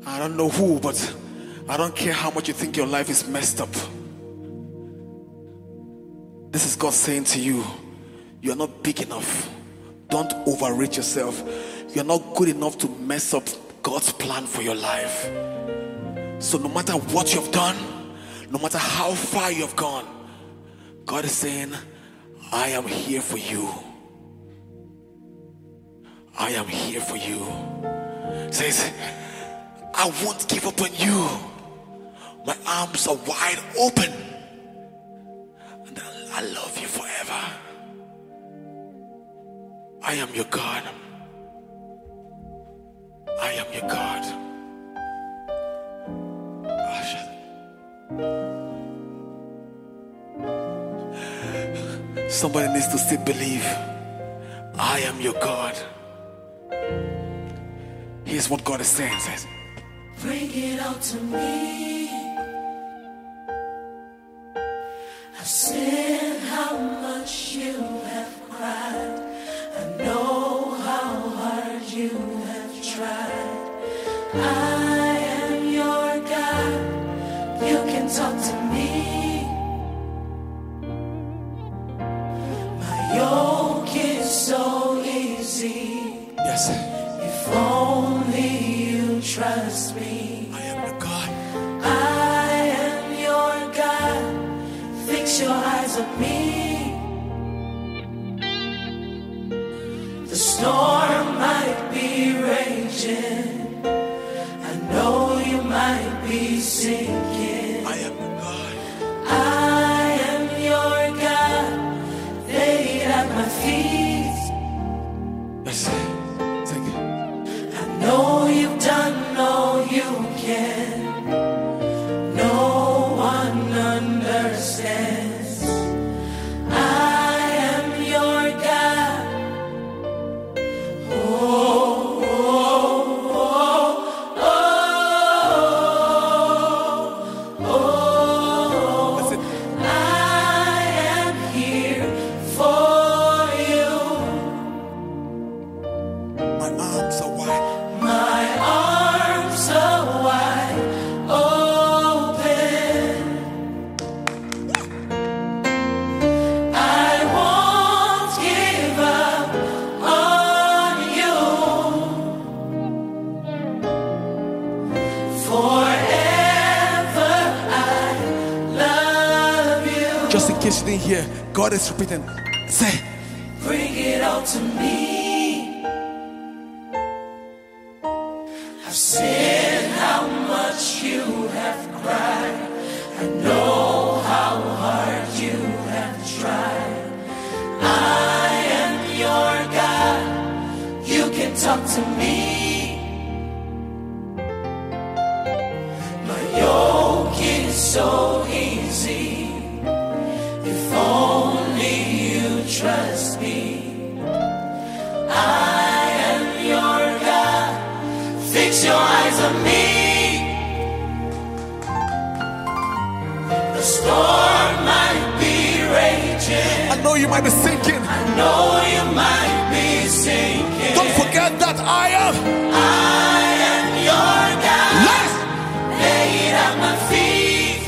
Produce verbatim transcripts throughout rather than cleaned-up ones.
I don't know who, but I don't care how much you think your life is messed up. This is God saying to you, you're not big enough. Don't overrate yourself. You're not good enough to mess up God's plan for your life. So no matter what you've done, no matter how far you've gone, God is saying, I am here for you. I am here for you. He says, I won't give up on you. My arms are wide open. And I love you forever. I am your God. I am your God. Somebody needs to still believe. I am your God. Here's what God is saying. Says, bring it out to me. I've seen how much you have cried. I know how hard you have tried. I am your God. You can talk to me. My yoke is so easy. yes, If only you trust me. I am your God. I am your God. Fix your eyes on me. The storm might be raging. I know you might be sinking. I am your God. I am your God. Lay it at my feet. Yes, take it. I know you've done all you can. No one understands. I am your God. Oh, oh, oh, oh, That's oh. it. I am here for you. My arms are wide. My arms are wide open. I won't give up on you. Forever I love you. Just in case you didn't hear, God is repeating. Say, Bring it all to me. I've seen how much you have cried. I know how hard you have tried. I am your God. You can talk to me. My yoke is so easy. If only you trust me. I am your God. Fix your eyes on me. The storm might be raging. I know you might be sinking. I know you might be sinking. Don't forget that I am. I am your God. Yes. Lay it at my feet.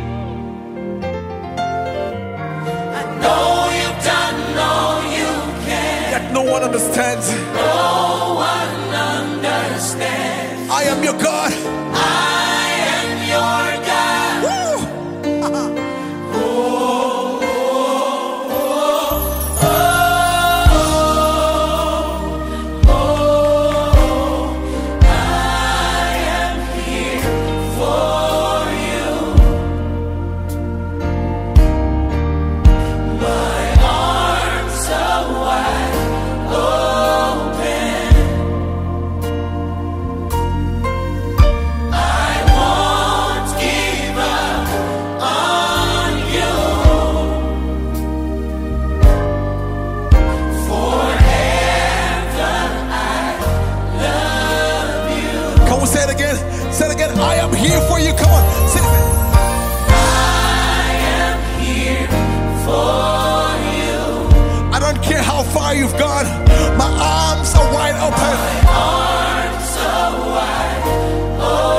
I know you've done all you can. Yet no one understands. No one understands. I am your God. I am your God. Woo. Oh, oh, oh, oh, oh. I am here for you. My arms are wide open. I won't give up on you. Forever I love you. Come on, say it again. Say it again. I am here for you. Come on. Say it. I am here for you. I don't care how far you've gone. My arms are wide open. My arms are wide open.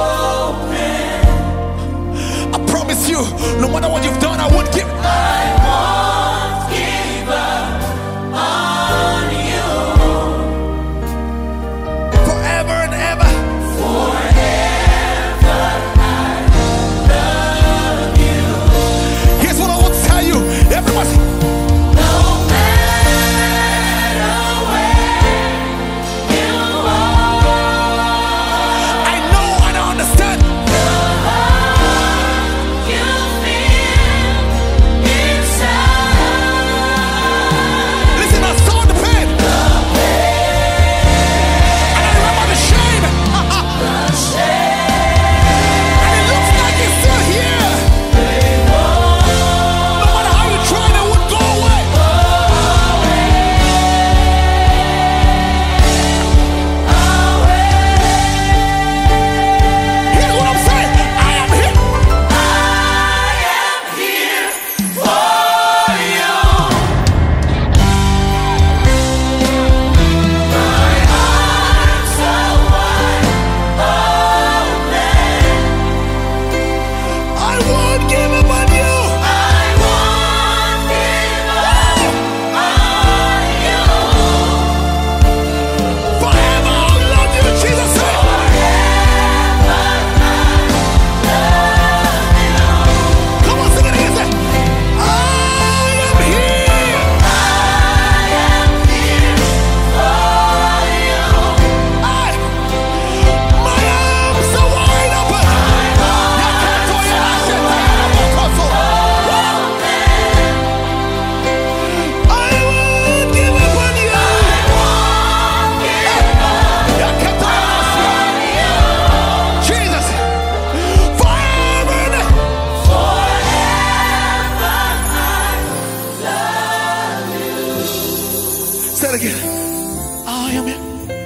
hear me?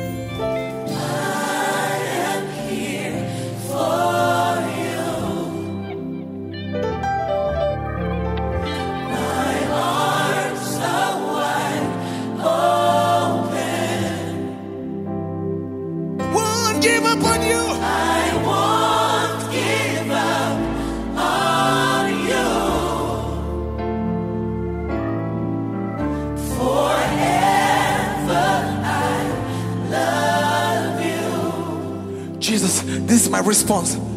I am here for you. My arms are wide open. Won't give up on you. I won't give up on you. Forever I love you. Jesus, this is my response.